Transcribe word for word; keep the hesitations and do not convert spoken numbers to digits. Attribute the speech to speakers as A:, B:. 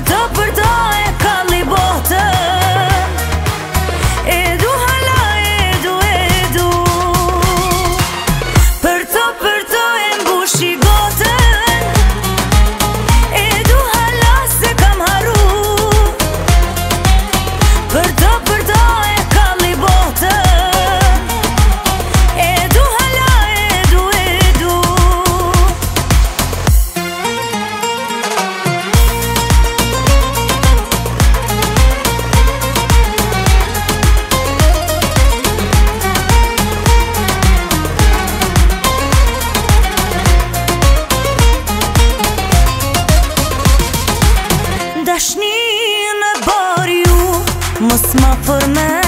A: to, për to e kalli botën. Edu hala, edu, edu. Për to, për to e mbushi gotën. Edu hala se kam haru. Për to, për to e kalli botën. Edu hala, edu, edu. Dashni në bari ju, mos ma përmen.